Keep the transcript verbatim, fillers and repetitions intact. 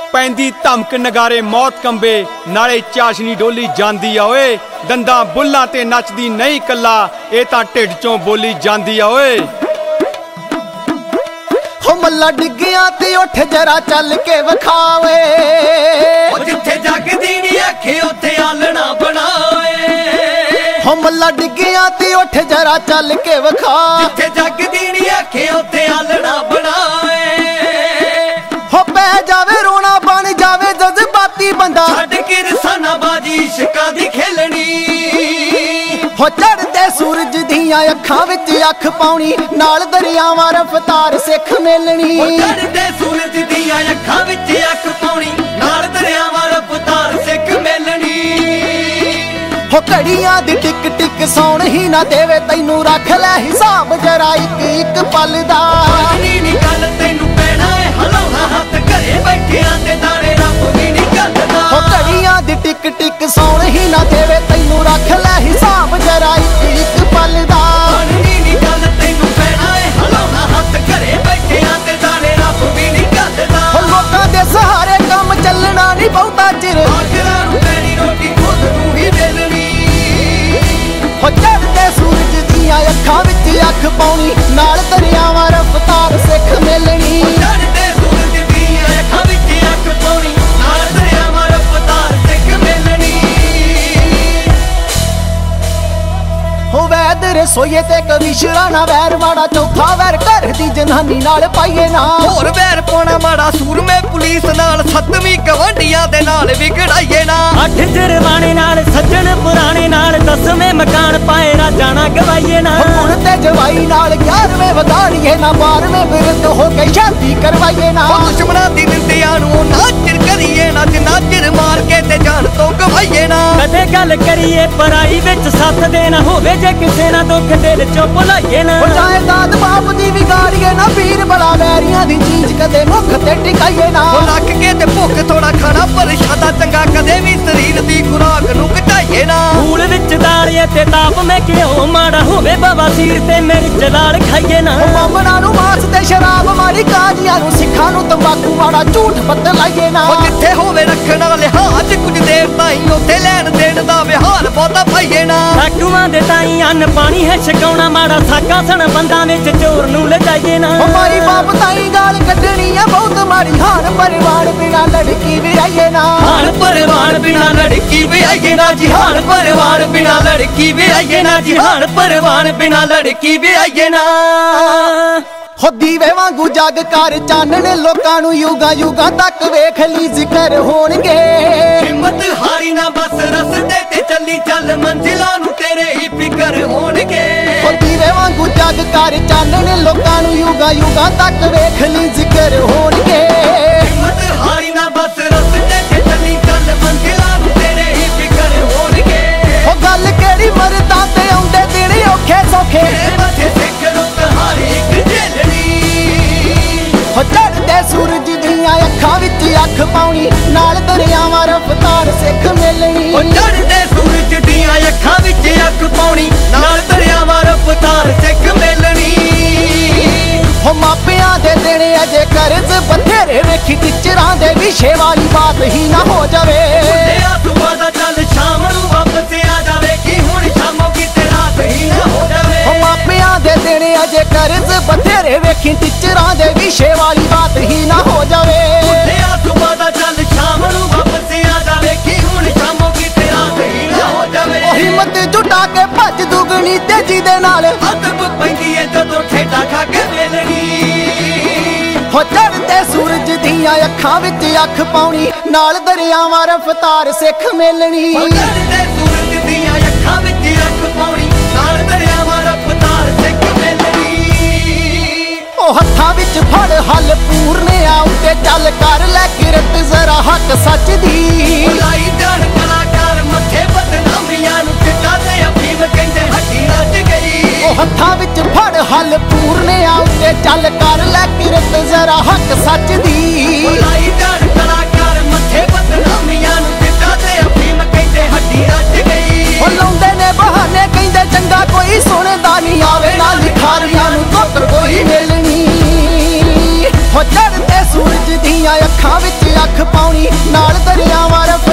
ਪੈਂਦੀ ਧਮਕ ਨਗਾਰੇ ਮੌਤ ਕੰਬੇ ਨਾਲੇ ਚਾਸ਼ਨੀ ਡੋਲੀ ਜਾਂਦੀ ਆ ਓਏ ਦੰਦਾਂ ਬੁੱਲਾਂ ਤੇ ਨੱਚਦੀ ਨਹੀਂ ਕੱਲਾ ਇਹ ਤਾਂ ਢਿੱਡ ਚੋਂ ਬੋਲੀ ਜਾਂਦੀ ਆ ਓਏ ਹੋ ਮੱਲਾ ਡਿੱਗਿਆਂ ਤੇ ਉੱਠ ਜਰਾ ਚੱਲ ਕੇ ਵਿਖਾਵੇ ਉਹ ਜਿੱਥੇ ਜਗਦੀ ਨੀ ਅੱਖੇ ਉੱਥੇ ਆਲਣਾ ਬਣਾਵੇ ਹੋ ਮੱਲਾ ਡਿੱਗਿਆਂ ਤੇ ਉੱਠ ਜਰਾ ਚੱਲ ਕੇ ਵਿਖਾ ਜਿੱਥੇ ਜਗਦੀ ਨੀ ਅੱਖੇ ਉੱਥੇ ਆਲਣਾ ਬਣਾਵੇ ਹੋ ਪੈ ਜਾਵੇ ਰੋਣਾ ਬਣ ਜਾਵੇ ਜਜ਼ਬਾਤੀ ਬੰਦਾ ਛੱਡ ਕੇ ਰਸਾਨਾ ਬਾਜੀ ਇਸ਼ਕਾਂ ਦੀ ਖੇਲਣੀ ਹੋ ਚੜ੍ਹਦੇ ਸੂਰਜ ਦੀਆਂ ਅੱਖਾਂ ਵਿੱਚ ਅੱਖ ਪਾਉਣੀ ਨਾਲ ਦਰਿਆਵਾਂ ਰਫ਼ਤਾਰ ਸਿੱਖ ਮੇਲਣੀ ਉਹ ਚੜ੍ਹਦੇ ਸੂਰਜ ਦੀਆਂ ਅੱਖਾਂ ਵਿੱਚ ਅੱਖ ਪਾਉਣੀ ਨਾਲ ਦਰਿਆਵਾਂ ਰਫ਼ਤਾਰ ਸਿੱਖ ਮੇਲਣੀ ਹੋ ਘੜੀਆਂ ਦੀ ਟਿਕ ਟਿਕ ਸੌਣ ਹੀ ਨਾ ਦੇਵੇ ਤੈਨੂੰ ਰੱਖ ਲੈ ਹਿਸਾਬ ਜਰਾ ਇੱਕ ਇੱਕ ਪਲ ਦਾ ਨੀ ਨੀ ਗੱਲ ਤੈਨੂੰ ਪੈਣਾ ਏ ਹਲਾਉਣਾ ਹੱਥ ਘਰੇ ਬੈਠਿਆਂ ਤੇ ਦਾਣੇ ਰੱਬ ਵੀ ਨੀ ਗੱਲਦਾ ਹੋ ਘੜੀਆਂ ਦੀ ਟਿਕ ਟਿਕ ਸੌਣ ਹੀ ਨਾ ਦੇਵੇ ਤੈਨੂੰ ਰੱਖ ਲੈ ਹਿਸਾਬ ਜਰਾ ਇੱਕ ਇੱਕ ਪਲ ਦਾ ਨੀ ਨੀ ਗੱਲ ਤੈਨੂੰ ਪੈਣਾ ਏ ਹਲਾਉਣਾ ਹੱਥ ਘਰੇ ਬੈਠਿਆਂ ਤੇ ਦਾਣੇ ਰੱਬ ਵੀ ਨੀ ਗੱਲਦਾ ਹੋ ਲੋਕਾਂ ਦੇ ਸਹਾਰੇ ਕੰਮ ਚੱਲਣਾ ਨਹੀਂ ਬਹੁਤਾ ਚਿਰ ਆਖਰਾਂ ਨੂੰ ਤੇਰੀ ਰੋਟੀ ਖੁਦ ਨੂੰ ਹੀ ਮਿਲਣੀ ਹੋ ਚੜ੍ਹਦੇ ਸੂਰਜ ਦੀਆਂ ਅੱਖਾਂ ਵਿੱਚ ਅੱਖ ਪਾਉਣੀ ਨਾਲ ਦਰਿਆਵਾਂ ਰਫ਼ਤਾਰ ਸਿੱਖ ਮੇਲਣੀ ਚੜ੍ਹਦੇ ਸੂਰਜ ਦੀਆਂ ਅੱਖਾਂ ਵਿੱਚ ਅੱਖ ਪਾਉਣੀ ਨਾਲ ਦਰਿਆਵਾਂ ਰਫ਼ਤਾਰ ਸਿੱਖ ਮਿਲਣੀ ਹੋ ਵੈਦ ਰਸੋਈਏ ਤੇ ਕਵਿਸ਼ਰਾ ਨਾ ਵੈਰ ਵਾੜਾ ਚੌਥਾ ਵੈਰ ਘਰ ਦੀ ਜਨਾਨੀ ਨਾਲ ਪਾਈਏ ਨਾ ਹੋਰ ਵੈਰ ਪਾਉਣਾ ਮਾੜਾ ਸੂਰਮੇ ਪੁਲਿਸ ਨਾਲ ਸੱਤਵੀਂ ਗਵਾਂਢੀਆਂ ਦੇ ਨਾਲ ਵਿਗੜਾਈਏ ਨਾ ਅੱਠ ਜਰਵਾਣੇ ਨਾਲ ਸੱਜਣ ਪੁਰਾਣੇ ਨਾਲ ਦਸਵੇਂ ਮਕਾਨ ਪਾਏ ਰਾਜਾਂ ਨਾ ਗਵਾਈਏ ਨਾ ਹੁਣ ਤੇ ਜਵਾਈ ਨਾਲ ਗਿਆਰਵੇਂ ਵਧਾਣੀਏ ਨਾ ਬਾਰਵੇਂ ਵਿਰੁੱਧ ਹੋ ਕੇ ਸ਼ਾਦੀ ਕਰਵਾਈਏ ਨਾ ਉਹ ਦੁਸ਼ਮਣਾਂ ਦੀ ਨਿੰਦਿਆ ਨੂੰ ਨਾ ਚਿਰ ਕਰੀਏ ਨਾ ਜਿੰਨਾ ਚਿਰ ਮਾਰ ਕੇ ਤੇ ਜਾਨ ਤੋਂ ਗਵਾਈਏ ਨਾ ਕਦੇ ਗੱਲ ਕਰੀਏ ਪਰਾਈ ਵਿੱਚ ਸੱਤ ਦੇ ਨਾ ਹੋਵੇ ਜੇ ਕਿਸੇ ਨਾ ਦੁੱਖ ਦਿਲ ਚੋਂ ਭੁਲਾਈਏ ਨਾ ਹੋ ਜਾਇਦਾਦ ਬਾਪ ਦੀ ਵਿਗਾੜੀਏ ਨਾ ਵੀਰ ਬਲਾ ਵੈਰੀਆਂ ਦੀ ਚੀਜ਼ ਕਦੇ ਮੁੱਖ ਤੇ ਟਿਕਾਈਏ ਨਾ ਉਹ ਲੱਕ ਕੇ ਤੇ ਭੁੱਖ ਥੋੜਾ ਖਾਣਾ ਪ੍ਰਸ਼ਾਦਾ ਚੰਗਾ ਕਦੇ ਵੀ ਸਰੀਰ ਦੀ ਖੁਰਾਕ ਨੂੰ ਘਟਾਈਏ ਨਾ ਫੂਲ ਵਿੱਚ ਦਾਲੀਏ ਤੇ ਤਾਪ ਮੈਂ ਕਿਉਂ ਮਾੜਾ ਹੋਵੇ ਬਾਬਾ ਸੀਰ ਤੇ ਮਿਰਚ ਲਾਲ ਖਾਈਏ ਨਾ ਉਹ ਬਾਬਣਾ ਨੂੰ ਮਾਸ ਤੇ ਸ਼ਰਾਬ ਮਾਰੀ ਕਾਜੀਆਂ ਨੂੰ ਸਿੱਖਾਂ ਨੂੰ ਤੰਬਾਕੂ ਵਾਲਾ ਝੂਠ ਬਦਲਾਈਏ ਨਾ ਉਹ ਜਿੱਥੇ ਹੋਵੇ ਰੱਖਣ ਵਾਲੇ ਹਾਜ ਕੁਝ ਦੇਰ ਤਾਈਂ ਉੱਥੇ ਲੈਣ ਦੇਣ ਦਾ ਵਿਹਾਰ ਬਹੁਤਾ ਪਾਈਏ ਨਾ ਸਾਕੂਆਂ ਦੇ ਤਾਈਂ ਅੰਨ ਪਾਣੀ ਹੈ ਛਕਾਉਣਾ ਮਾੜਾ ਸਾਕਾਂ ਸਣ ਬੰਦਾਂ ਵਿੱਚ ਚੋਰ ਨੂੰ ਲਜਾਈਏ ਨਾ ਉਹ ਮਾਈ ਬਾਪ ਤਾਈ ਗਾਲ ਕੱਢਣੀ ਆ ਬਹੁਤ ਮਾੜੀ ਹਾਨ ਪਰਿਵਾਰ ਬਿਨਾ ਲੜਕੀ ਵੀ ਆਈਏ ਨਾ ਹਾਲ ਪਰਿਵਾਰ ਬਿਨਾ ਲੜਕੀ ਵੀ ਆਈਏ ਨਾ ਜੀ ਹਾਲ ਪਰਿਵਾਰ ਬਿਨਾ ਲੜਕੀ ਵੀ ਆਈਏ ਨਾ ਜੀ ਹਾਲ ਪਰਿਵਾਰ ਬਿਨਾ ਲੜਕੀ ਵੀ ਆਈਏ ਨਾ ਹੋ ਦੀਵੇ ਵਾਂਗੂ ਜਗ ਕਰ ਚਾਨਣ ਲੋਕਾਂ ਨੂੰ ਯੁਗਾ ਯੁਗਾ ਤੱਕ ਵੇਖ ਲਈ ਜ਼ਿਕਰ ਹੋਣਗੇ ਹਿੰਮਤ ਹਾਰੀ ਨਾ ਬਸ ਰਸਤੇ ਤੇ ਚੱਲੀ ਚੱਲ ਮੰਜ਼ਿਲਾਂ ਨੂੰ ਤੇਰੇ ਹੀ ਫਿਕਰ ਹੋਣਗੇ ਹੋ ਦੀਵੇ ਵਾਂਗੂ ਜਗ ਕਰ ਚਾਨਣ ਲੋਕਾਂ ਨੂੰ ਯੁਗਾ ਯੁਗਾ ਤੱਕ ਵੇਖ ਲਈ ਜ਼ਿਕਰ ਹੋਣਗੇ ਹਿੰਮਤ ਹਾਰੀ ਨਾ ਬਸ ਰਸਤੇ ਤੇ ਚੱਲੀ ਚੱਲ ਮੰਜ਼ਿਲਾਂ ਨੂੰ ਤੇਰੇ ਹੀ ਫਿਕਰ ਹੋਣਗੇ ਹੋ ਗੱਲ ਕਿਹੜੀ ਮਰਦਾਂ ਤੇ ਆਉਂਦੇ ਦਿਨ ਔਖੇ ਸੌਖੇ ਤੇਰੇ ਮੱਥੇ ਸਿੱਖ ਨੂੰ ਕਹਾਣੀ ਇੱਕ ਝੇਲਣੀ ਹੋ ਚੜ੍ਹਦੇ ਸੂਰਜ ਦੀਆਂ ਅੱਖਾਂ ਵਿੱਚ ਅੱਖ ਪਾਉਣੀ ਨਾਲ ਦਰਿਆਵਾਂ ਰਫ਼ਤਾਰ ਸਿੱਖ ਮੇਲਣੀ ਉਹ ਚੜ੍ਹਦੇ ਸੂਰਜ ਦੀਆਂ ਅੱਖਾਂ ਵਿੱਚ ਅੱਖ ਪਾਉਣੀ ਨਾਲ ਦਰਿਆਵਾਂ ਰਫ਼ਤਾਰ ਸਿੱਖ ਮੇਲਣੀ ਹੋ ਮਾਪਿਆਂ ਦੇ ਦਿਨ ਅਜੇ ਕਰਜ਼ ਬਥੇਰੇ ਵੇਖੀ ਟੀਚਰਾਂ ਦੇ ਵਿਸ਼ੇ ਵਾਲੀ ਬਾਤ ਹੀ ਨਾ ਹੋ ਜਾਵੇ ਤੇਰਾ ਸੁਬਾ ਦਾ ਚੱਲ ਸ਼ਾਮ ਨੂੰ ਵਾਪਸ ਆ ਜਾਵੇ ਕਿ ਹੁਣ ਸ਼ਾਮੋਂ ਕਿਤੇ ਰਾਤ ਹੀ ਨਾ ਹੋ ਜਾਵੇ ਹੋ ਮਾਪਿਆਂ ਦੇ ਦਿਨ ਅਜੇ ਕਰਜ਼ ਬਥੇਰੇ ਵੇਖੀ ਟੀਚਰਾਂ ਦੇ ਵਿਸ਼ੇ ਵਾਲੀ ਬਾਤ ਹੀ ਨਾ ਹੋ ਜਾਵੇ ਤੇਰਾ ਸੁਬਾ ਦਾ ਚੱਲ ਸ਼ਾਮ ਨੂੰ ਵਾਪਸ ਆ ਜਾਵੇ ਕਿ ਹੁਣ ਸ਼ਾਮੋਂ ਕਿਤੇ ਰਾਤ ਹੀ ਨਾ ਹੋ ਜਾਵੇ ਉਹ ਹਿੰਮਤ ਜੁਟਾ ਕੇ ਭੱਜ ਦੁਗਣੀ ਤੇਜ਼ੀ ਦੇ ਨਾਲ ਅਦਬ ਪੈਂਦੀ ਏ ਜਦੋਂ ਠੇਡਾ ਖਾ ਕੇ ਵੇਲਣੀ ਹੋ ਚੜ੍ਹਦੇ ਸੂਰਜ ਦੀਆਂ ਅੱਖਾਂ ਵਿੱਚ ਅੱਖ ਪਾਉਣੀ ਨਾਲ ਦਰਿਆਵਾਂ ਰਫ਼ਤਾਰ ਸਿੱਖ ਮੇਲਣੀ ਉਹ ਚੜ੍ਹਦੇ ਸੂਰਜ ਦੀਆਂ ਅੱਖਾਂ ਵਿੱਚ ਅੱਖ ਪਾਉਣੀ ਨਾਲ ਦਰਿਆਵਾਂ ਰਫ਼ਤਾਰ ਸਿੱਖ ਮੇਲਣੀ ਉਹ ਹੱਥਾਂ ਵਿੱਚ ਫੜ ਹੱਲ ਪੂਰਨੇ ਆ ਉੱਤੇ ਚੱਲ ਕਰ ਲੈ ਕਿਰਤ ਜ਼ਰਾ ਹੱਕ ਸੱਚ ਦੀ ਲਾਈ ਜਾਣ ਕਲਾਕਾਰ ਮੱਥੇ ਬਦਨਾਮੀਆਂ ਨੂੰ ਚਿੱਟਾ ਤੇ ਅਫੀਮ ਕਹਿੰਦੇ ਹੱਡੀ ਰੱਜ ਗਈ ਉਹ ਹੱਥਾਂ ਵਿੱਚ ਫੜ ਹੱਲ ਪੂਰਨੇ ਆ ਉੱਤੇ ਚੱਲ ਕਰ ਲੈ ਕਿਰਤ ਜ਼ਰਾ ਹੱਕ ਸੱਚ ਦੀ ਲਾਈ ਜਾਣ ਕਲਾਕਾਰ ਮੱਥੇ ਬਦਨਾਮੀਆਂ ਨੂੰ ਚਿੱਟਾ ਤੇ ਅਫੀਮ ਕਹਿੰਦੇ ਹੱਡੀ ਰੱਜ ਗਈ ਉਹ ਲਾਉਂਦੇ ਨੇ ਬਹਾਨੇ ਕਹਿੰਦੇ ਚੰਗਾ ਕੋਈ ਸੁਣਦਾ ਨਹੀਂ ਆਵੇ ਨਾ ਲਿਖਾਰੀਆਂ ਨੂੰ ਧੋਤਰ ਕੋਈ ਮਿਲਣੀ ਹੋ ਚੜ੍ਹਦੇ ਸੂਰਜ ਦੀਆਂ ਅੱਖਾਂ ਵਿੱਚ ਅੱਖ ਪਾਉਣੀ ਨਾਲ ਦਰਿਆਵਾਂ ਰਫਤਾਰ